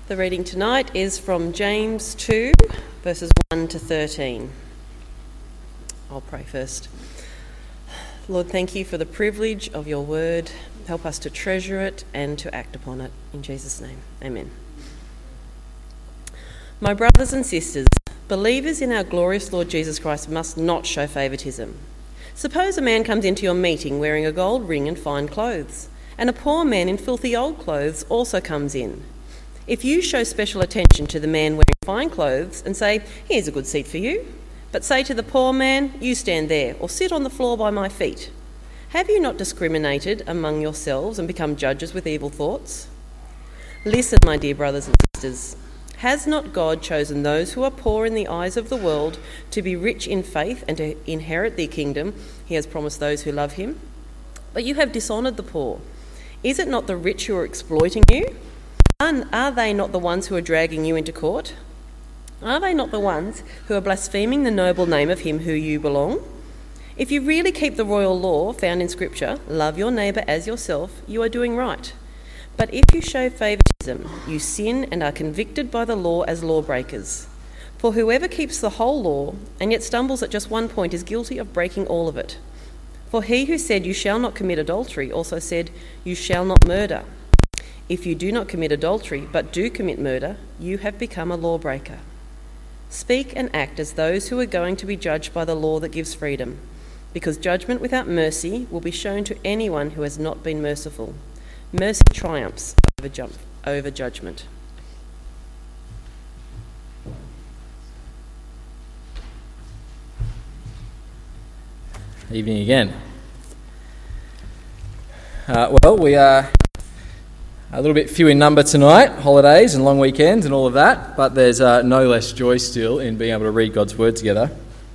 The reading tonight is from James 2, verses 1 to 13. I'll pray first. Lord, thank you for the privilege of your word. Help us to treasure it and to act upon it. In Jesus' name, amen. My brothers and sisters, believers in our glorious Lord Jesus Christ must not show favouritism. Suppose a man comes into your meeting wearing a gold ring and fine clothes, and a poor man in filthy old clothes also comes in. If you show special attention to the man wearing fine clothes and say, "Here's a good seat for you," but say to the poor man, "You stand there, or sit on the floor by my feet," have you not discriminated among yourselves and become judges with evil thoughts? Listen, my dear brothers and sisters. Has not God chosen those who are poor in the eyes of the world to be rich in faith and to inherit the kingdom he has promised those who love him? But you have dishonoured the poor. Is it not the rich who are exploiting you? Are they not the ones who are dragging you into court? Are they not the ones who are blaspheming the noble name of him who you belong? If you really keep the royal law found in Scripture, love your neighbour as yourself, you are doing right. But if you show favouritism, you sin and are convicted by the law as lawbreakers. For whoever keeps the whole law and yet stumbles at just one point is guilty of breaking all of it. For he who said, "You shall not commit adultery," also said, "You shall not murder." If you do not commit adultery, but do commit murder, you have become a lawbreaker. Speak and act as those who are going to be judged by the law that gives freedom, because judgment without mercy will be shown to anyone who has not been merciful. Mercy triumphs over judgment. Evening again. We are a little bit few in number tonight, holidays and long weekends and all of that, but there's no less joy still in being able to read God's Word together.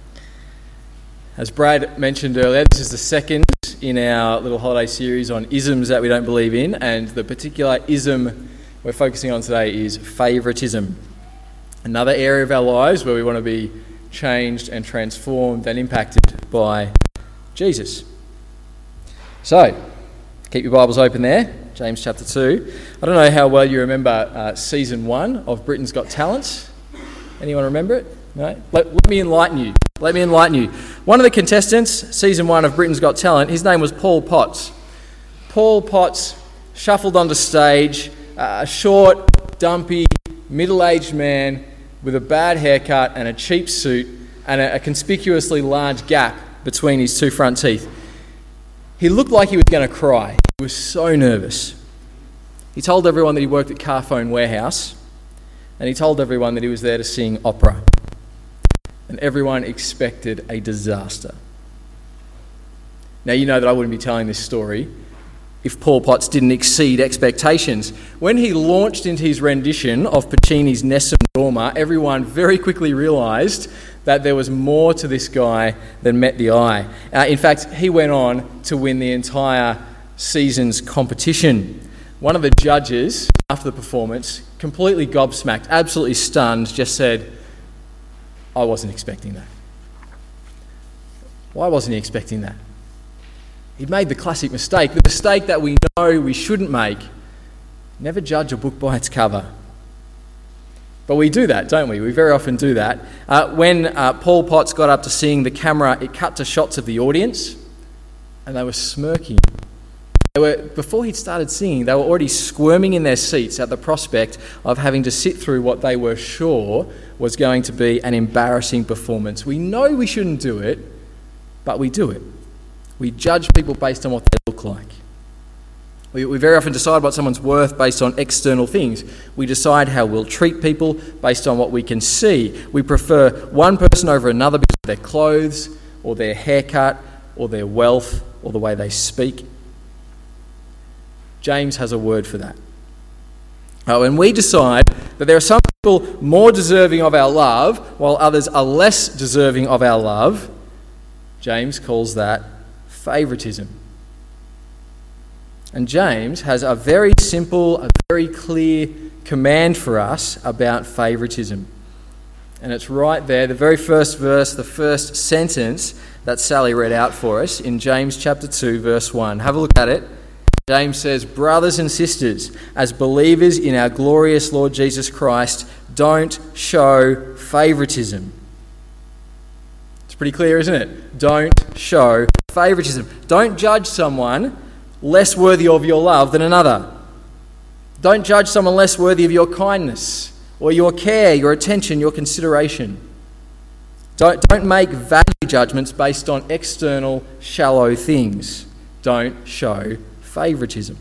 As Brad mentioned earlier, this is the second in our little holiday series on isms that we don't believe in, and the particular ism we're focusing on today is favouritism. Another area of our lives where we want to be changed and transformed and impacted by Jesus. So, keep your Bibles open there. James chapter 2. I don't know how well you remember season 1 of Britain's Got Talent. Anyone remember it? No? Let me enlighten you. One of the contestants, season 1 of Britain's Got Talent, his name was Paul Potts. Paul Potts shuffled onto stage, a short, dumpy, middle-aged man with a bad haircut and a cheap suit and a conspicuously large gap between his two front teeth. He looked like he was going to cry. He was so nervous. He told everyone that he worked at Carphone Warehouse, and he told everyone that he was there to sing opera. And everyone expected a disaster. Now, you know that I wouldn't be telling this story if Paul Potts didn't exceed expectations. When he launched into his rendition of Puccini's Nessun Dorma, everyone very quickly realised that there was more to this guy than met the eye. In fact, he went on to win the entire season's competition. One of the judges, after the performance, completely gobsmacked, absolutely stunned, just said, "I wasn't expecting that." Why wasn't he expecting that? He'd made the classic mistake, the mistake that we know we shouldn't make. Never judge a book by its cover. But we do that, don't we? We very often do that. When Paul Potts got up to sing, the camera, it cut to shots of the audience, and they were smirking. Before he'd started singing, they were already squirming in their seats at the prospect of having to sit through what they were sure was going to be an embarrassing performance. We know we shouldn't do it, but we do it. We judge people based on what they look like. We very often decide what someone's worth based on external things. We decide how we'll treat people based on what we can see. We prefer one person over another because of their clothes, or their haircut, or their wealth, or the way they speak. James has a word for that. When we decide that there are some people more deserving of our love, while others are less deserving of our love, James calls that favouritism. And James has a very simple, a very clear command for us about favouritism. And it's right there, the very first verse, the first sentence that Sally read out for us in James chapter 2, verse 1. Have a look at it. James says, brothers and sisters, as believers in our glorious Lord Jesus Christ, don't show favouritism. It's pretty clear, isn't it? Don't show favouritism. Don't judge someone less worthy of your love than another. Don't judge someone less worthy of your kindness or your care, your attention, your consideration. Don't make value judgments based on external, shallow things. Don't show favouritism.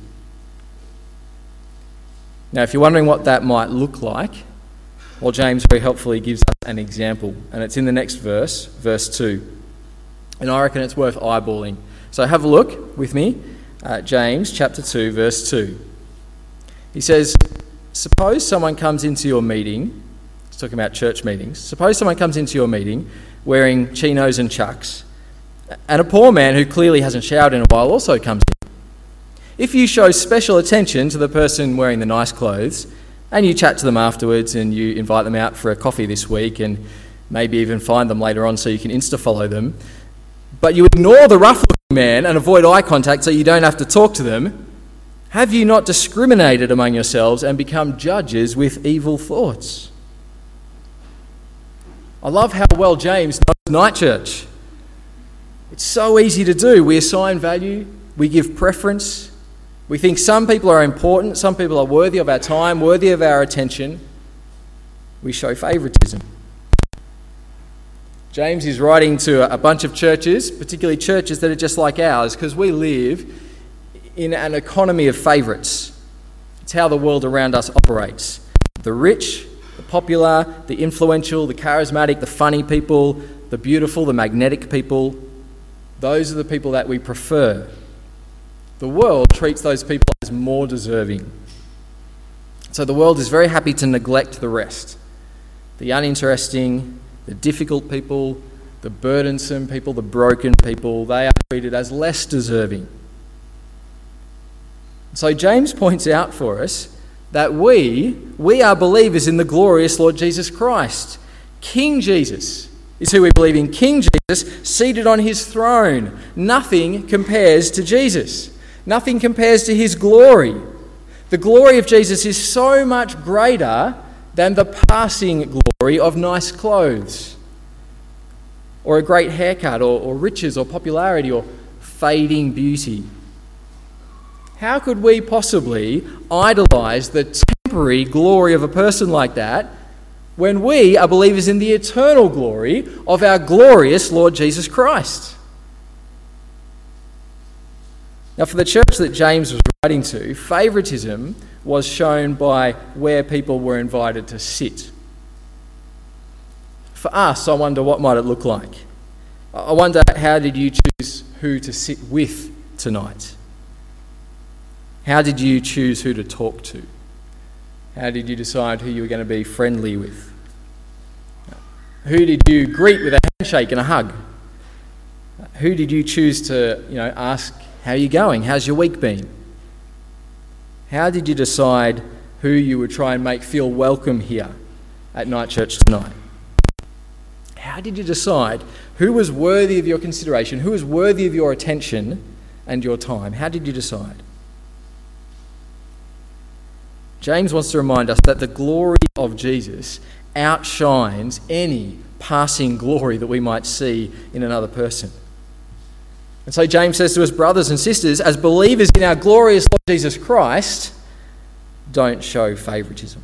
Now, if you're wondering what that might look like, well, James very helpfully gives us an example, and it's in the next verse, verse 2. And I reckon it's worth eyeballing. So have a look with me at James chapter 2, verse 2. He says, suppose someone comes into your meeting, he's talking about church meetings, suppose someone comes into your meeting wearing chinos and chucks, and a poor man who clearly hasn't showered in a while also comes in. If you show special attention to the person wearing the nice clothes, and you chat to them afterwards and you invite them out for a coffee this week and maybe even find them later on so you can Insta-follow them, but you ignore the rough-looking man and avoid eye contact so you don't have to talk to them, have you not discriminated among yourselves and become judges with evil thoughts? I love how well James knows Night Church. It's so easy to do. We assign value, we give preference. We think some people are important, some people are worthy of our time, worthy of our attention. We show favouritism. James is writing to a bunch of churches, particularly churches that are just like ours, because we live in an economy of favourites. It's how the world around us operates. The rich, the popular, the influential, the charismatic, the funny people, the beautiful, the magnetic people, those are the people that we prefer. The world treats those people as more deserving. So the world is very happy to neglect the rest. The uninteresting, the difficult people, the burdensome people, the broken people, they are treated as less deserving. So James points out for us that we are believers in the glorious Lord Jesus Christ. King Jesus is who we believe in. King Jesus, seated on his throne. Nothing compares to Jesus. Nothing compares to his glory. The glory of Jesus is so much greater than the passing glory of nice clothes, or a great haircut, or riches, or popularity, or fading beauty. How could we possibly idolise the temporary glory of a person like that when we are believers in the eternal glory of our glorious Lord Jesus Christ? Now, for the church that James was writing to, favouritism was shown by where people were invited to sit. For us, I wonder what might it look like. I wonder, how did you choose who to sit with tonight? How did you choose who to talk to? How did you decide who you were going to be friendly with? Who did you greet with a handshake and a hug? Who did you choose to, ask, how are you going? How's your week been? How did you decide who you would try and make feel welcome here at Night Church tonight? How did you decide who was worthy of your consideration, who was worthy of your attention and your time? How did you decide? James wants to remind us that the glory of Jesus outshines any passing glory that we might see in another person. And so James says to us, brothers and sisters, as believers in our glorious Lord Jesus Christ, don't show favouritism.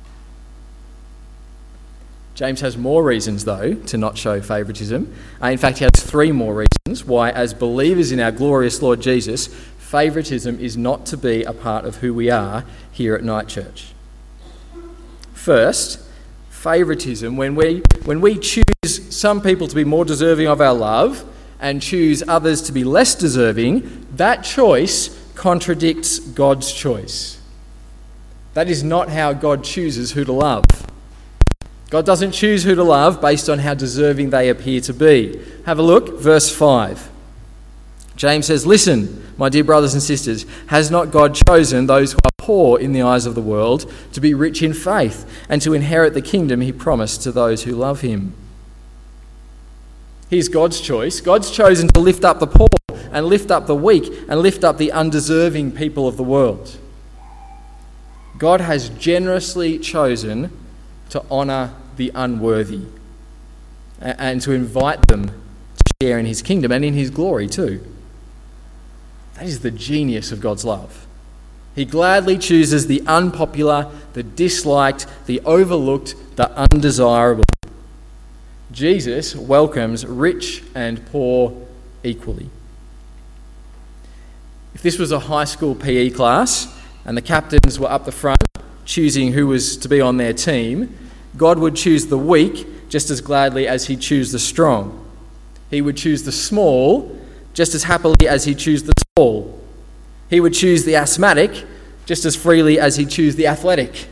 James has more reasons, though, to not show favouritism. In fact, he has 3 more reasons why, as believers in our glorious Lord Jesus, favouritism is not to be a part of who we are here at Night Church. First, favouritism, when we choose some people to be more deserving of our love and choose others to be less deserving, that choice contradicts God's choice. That is not how God chooses who to love. God doesn't choose who to love based on how deserving they appear to be. Have a look, verse 5. James says, listen, my dear brothers and sisters, has not God chosen those who are poor in the eyes of the world to be rich in faith and to inherit the kingdom he promised to those who love him? Here's God's choice. God's chosen to lift up the poor and lift up the weak and lift up the undeserving people of the world. God has generously chosen to honour the unworthy and to invite them to share in his kingdom and in his glory too. That is the genius of God's love. He gladly chooses the unpopular, the disliked, the overlooked, the undesirable. Jesus welcomes rich and poor equally. If this was a high school PE class and the captains were up the front choosing who was to be on their team, God would choose the weak just as gladly as he'd choose the strong. He would choose the small just as happily as he'd choose the tall. He would choose the asthmatic just as freely as he'd choose the athletic.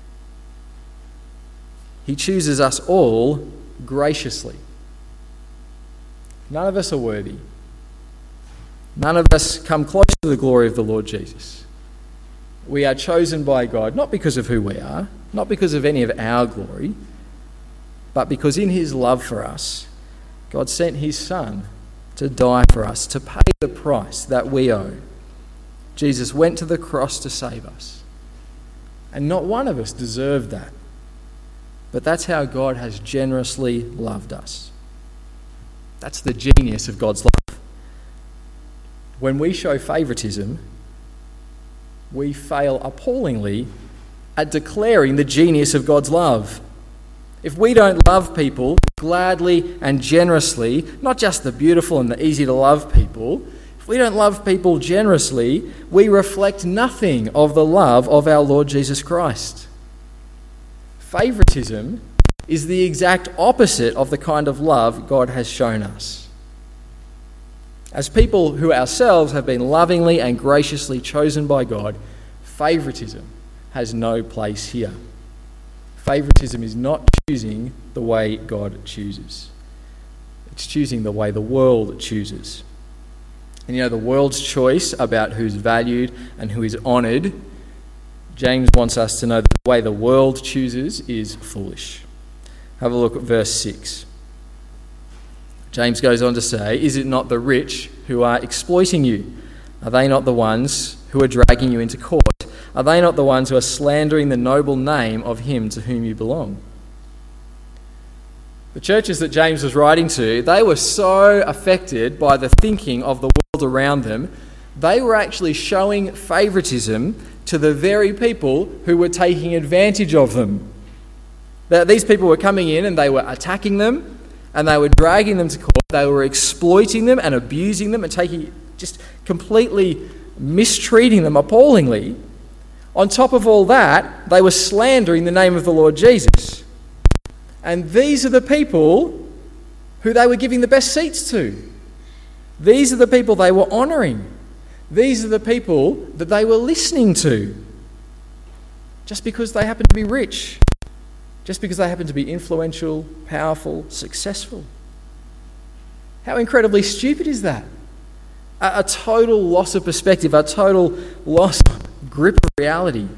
He chooses us all graciously. None of us are worthy. None of us come close to the glory of the Lord Jesus. We are chosen by God, not because of who we are, not because of any of our glory, but because in his love for us, God sent his Son to die for us, to pay the price that we owe. Jesus went to the cross to save us. And not one of us deserved that. But that's how God has generously loved us. That's the genius of God's love. When we show favouritism, we fail appallingly at declaring the genius of God's love. If we don't love people gladly and generously, not just the beautiful and the easy to love people, if we don't love people generously, we reflect nothing of the love of our Lord Jesus Christ. Favoritism is the exact opposite of the kind of love God has shown us. As people who ourselves have been lovingly and graciously chosen by God, favoritism has no place here. Favoritism is not choosing the way God chooses. It's choosing the way the world chooses. And the world's choice about who's valued and who is honoured, James wants us to know that the way the world chooses is foolish. Have a look at verse 6. James goes on to say, "Is it not the rich who are exploiting you? Are they not the ones who are dragging you into court? Are they not the ones who are slandering the noble name of him to whom you belong?" The churches that James was writing to, they were so affected by the thinking of the world around them, they were actually showing favouritism to the very people who were taking advantage of them. That these people were coming in and they were attacking them and they were dragging them to court. They were exploiting them and abusing them and just completely mistreating them appallingly. On top of all that, they were slandering the name of the Lord Jesus. And these are the people who they were giving the best seats to. These are the people they were honouring. These are the people that they were listening to. Just because they happen to be rich. Just because they happen to be influential, powerful, successful. How incredibly stupid is that? A total loss of perspective, a total loss of grip of reality.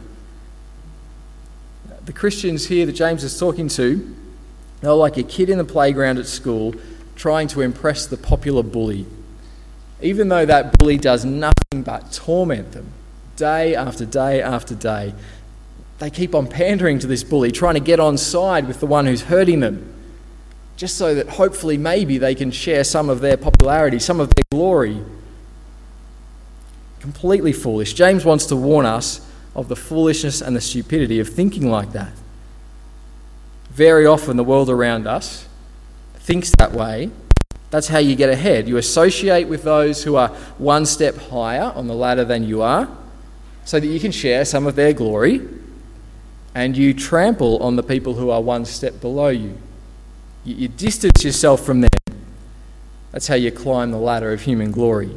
The Christians here that James is talking to, they're like a kid in the playground at school trying to impress the popular bully. Even though that bully does nothing but torment them day after day after day, they keep on pandering to this bully, trying to get on side with the one who's hurting them, just so that hopefully maybe they can share some of their popularity, some of their glory. Completely foolish. James wants to warn us of the foolishness and the stupidity of thinking like that. Very often the world around us thinks that way. That's how you get ahead. You associate with those who are one step higher on the ladder than you are, so that you can share some of their glory, and you trample on the people who are one step below you. You distance yourself from them. That's how you climb the ladder of human glory.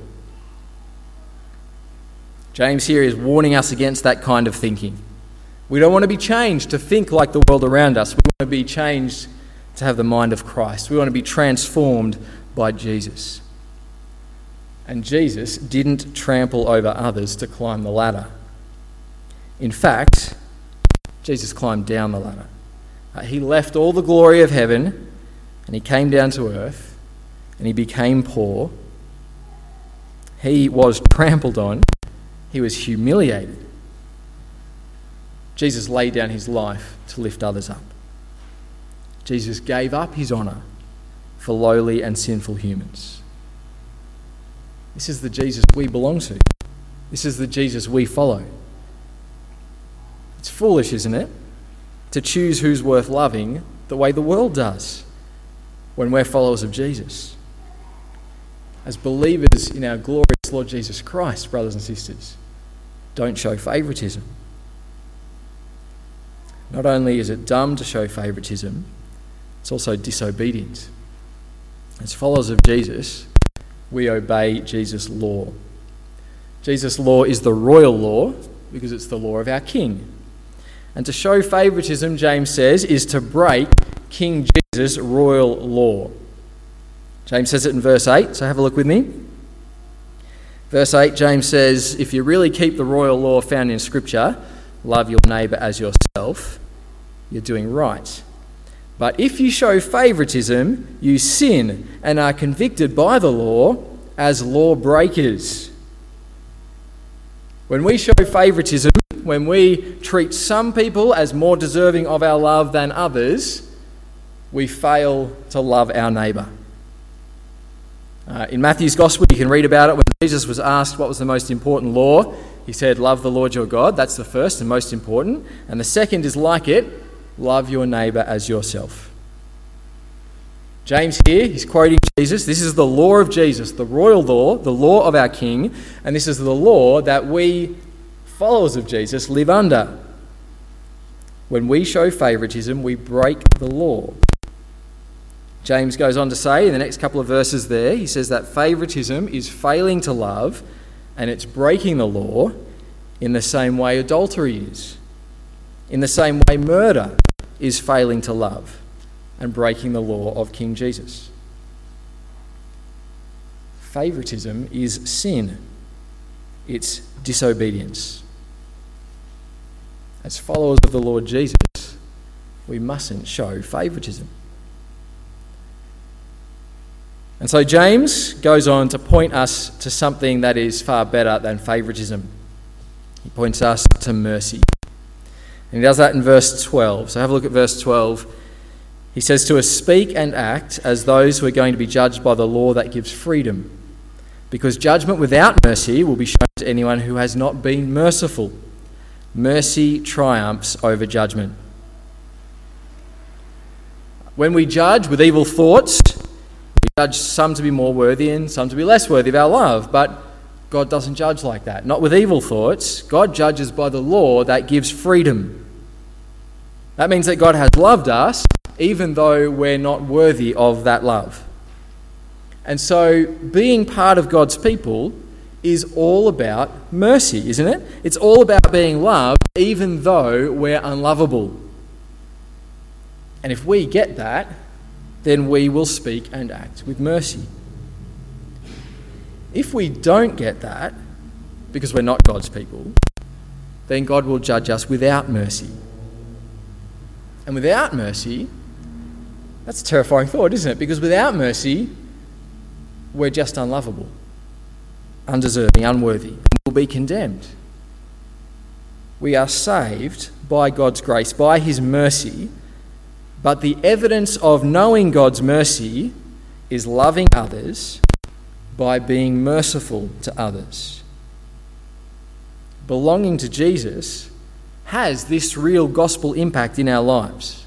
James here is warning us against that kind of thinking. We don't want to be changed to think like the world around us. We want to be changed to have the mind of Christ. We want to be transformed by Jesus. And Jesus didn't trample over others to climb the ladder. In fact, Jesus climbed down the ladder. He left all the glory of heaven and he came down to earth and he became poor He was trampled on. He was humiliated. Jesus laid down his life to lift others up. Jesus gave up his honour for lowly and sinful humans. This is the Jesus we belong to. This is the Jesus we follow. It's foolish, isn't it, to choose who's worth loving the way the world does when we're followers of Jesus. As believers in our glorious Lord Jesus Christ, brothers and sisters, don't show favouritism. Not only is it dumb to show favouritism, it's also disobedient. As followers of Jesus, we obey Jesus' law. Jesus' law is the royal law because it's the law of our King. And to show favouritism, James says, is to break King Jesus' royal law. James says it in verse 8, so have a look with me. Verse 8, James says, if you really keep the royal law found in Scripture, love your neighbour as yourself, you're doing right. But if you show favouritism, you sin and are convicted by the law as lawbreakers. When we show favouritism, when we treat some people as more deserving of our love than others, we fail to love our neighbour. In Matthew's Gospel, you can read about it when Jesus was asked what was the most important law. He said, love the Lord your God. That's the first and most important. And the second is like it, love your neighbour as yourself. James here, he's quoting Jesus. This is the law of Jesus, the royal law, the law of our King. And this is the law that we, followers of Jesus, live under. When we show favouritism, we break the law. James goes on to say in the next couple of verses there, he says that favouritism is failing to love and it's breaking the law in the same way adultery is. In the same way murder is failing to love and breaking the law of King Jesus. Favouritism is sin. It's disobedience. As followers of the Lord Jesus, we mustn't show favouritism. And so James goes on to point us to something that is far better than favouritism. He points us to mercy. And he does that in verse 12. So have a look at verse 12. He says to us, speak and act as those who are going to be judged by the law that gives freedom, because judgment without mercy will be shown to anyone who has not been merciful. Mercy triumphs over judgment. When we judge with evil thoughts, we judge some to be more worthy and some to be less worthy of our love, but God doesn't judge like that. Not with evil thoughts. God judges by the law that gives freedom. That means that God has loved us even though we're not worthy of that love. And so being part of God's people is all about mercy, isn't it? It's all about being loved even though we're unlovable. And if we get that, then we will speak and act with mercy. If we don't get that, because we're not God's people, then God will judge us without mercy. And without mercy, that's a terrifying thought, isn't it? Because without mercy, we're just unlovable, undeserving, unworthy, and will be condemned. We are saved by God's grace, by his mercy, but the evidence of knowing God's mercy is loving others by being merciful to others. Belonging to Jesus has this real gospel impact in our lives.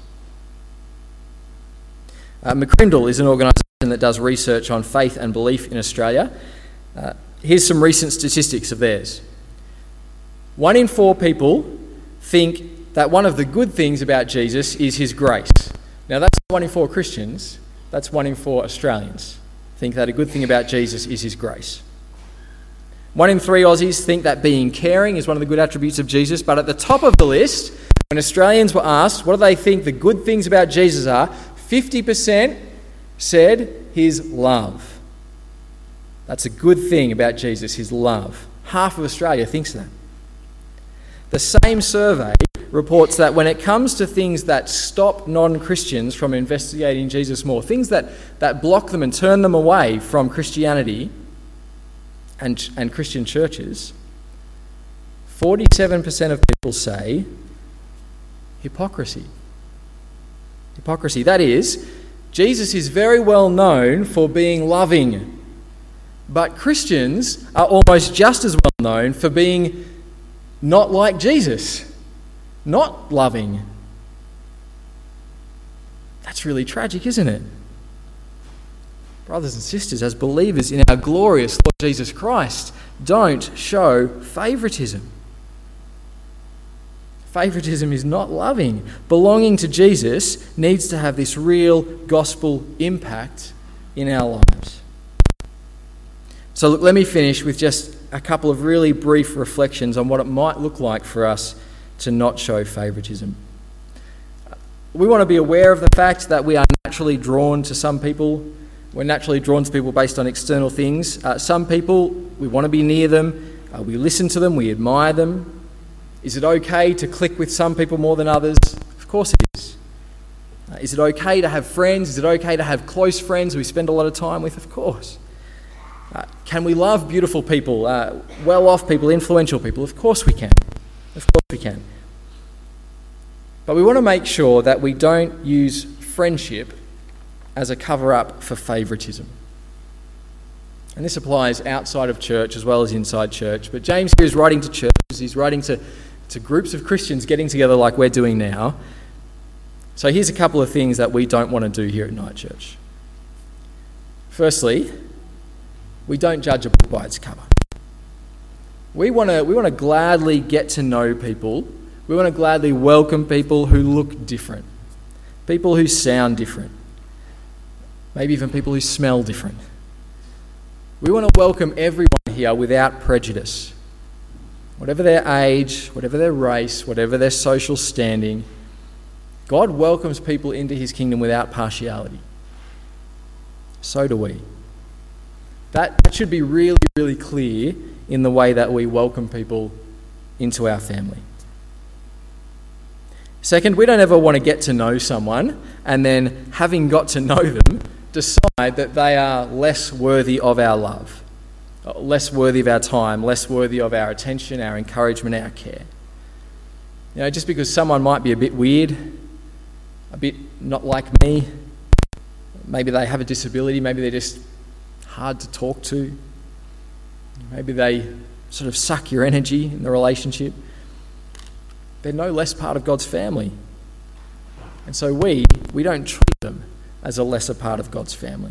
McCrindle is an organisation that does research on faith and belief in Australia. Here's some recent statistics of theirs. 1 in 4 people think that one of the good things about Jesus is his grace. Now that's 1 in 4 Christians, that's 1 in 4 Australians think that a good thing about Jesus is his grace. 1 in 3 Aussies think that being caring is one of the good attributes of Jesus, but at the top of the list, when Australians were asked what do they think the good things about Jesus are, 50% said his love. That's a good thing about Jesus, his love. Half of Australia thinks that. The same survey reports that when it comes to things that stop non-Christians from investigating Jesus more, things that block them and turn them away from Christianity, and Christian churches, 47% of people say hypocrisy. Hypocrisy. That is, Jesus is very well known for being loving, but Christians are almost just as well known for being not like Jesus, not loving. That's really tragic, isn't it? Brothers and sisters, as believers in our glorious Lord Jesus Christ, don't show favoritism. Favoritism is not loving. Belonging to Jesus needs to have this real gospel impact in our lives. So look, let me finish with just a couple of really brief reflections on what it might look like for us to not show favoritism. We want to be aware of the fact that we are naturally drawn to some people. We're naturally drawn to people based on external things. Some people, we want to be near them. We listen to them. We admire them. Is it okay to click with some people more than others? Of course it is. Is it okay to have friends? Is it okay to have close friends we spend a lot of time with? Of course. Can we love beautiful people, well-off people, influential people? Of course we can. Of course we can. But we want to make sure that we don't use friendship as a cover-up for favoritism. And this applies outside of church as well as inside church. But James here is writing to churches. He's writing to groups of Christians getting together like we're doing now. So here's a couple of things that we don't want to do here at Night Church. Firstly, we don't judge a book by its cover. We want to gladly get to know people. We want to gladly welcome people who look different, people who sound different, maybe even people who smell different. We want to welcome everyone here without prejudice. Whatever their age, whatever their race, whatever their social standing, God welcomes people into his kingdom without partiality. So do we. That should be really, really clear in the way that we welcome people into our family. Second, we don't ever want to get to know someone and then, having got to know them, decide that they are less worthy of our love, less worthy of our time, less worthy of our attention, our encouragement, our care. You know, just because someone might be a bit weird, a bit not like me, maybe they have a disability, maybe they're just hard to talk to, maybe they sort of suck your energy in the relationship, they're no less part of God's family. And so we don't treat them as a lesser part of God's family.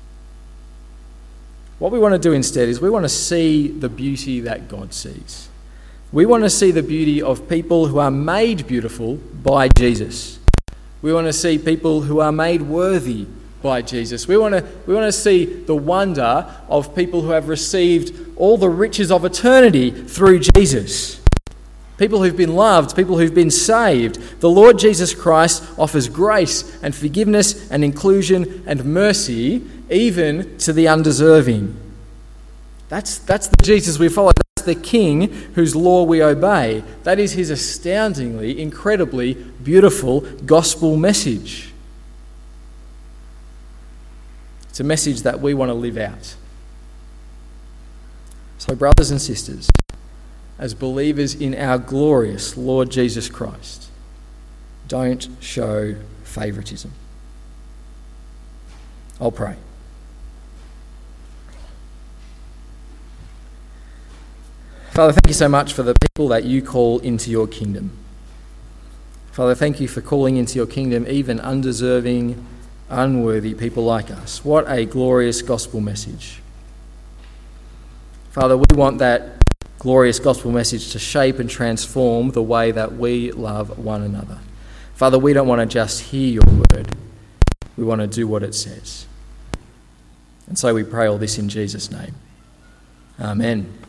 What we want to do instead is we want to see the beauty that God sees. We want to see the beauty of people who are made beautiful by Jesus. We want to see people who are made worthy by Jesus. We want to see the wonder of people who have received all the riches of eternity through Jesus. People who've been loved, people who've been saved. The Lord Jesus Christ offers grace and forgiveness and inclusion and mercy even to the undeserving. That's the Jesus we follow. That's the King whose law we obey. That is his astoundingly, incredibly beautiful gospel message. It's a message that we want to live out. So, brothers and sisters, as believers in our glorious Lord Jesus Christ, don't show favoritism. I'll pray. Father, thank you so much for the people that you call into your kingdom. Father, thank you for calling into your kingdom even undeserving, unworthy people like us. What a glorious gospel message. Father, we want that glorious gospel message to shape and transform the way that we love one another. Father, we don't want to just hear your word. We want to do what it says. And so we pray all this in Jesus' name. Amen.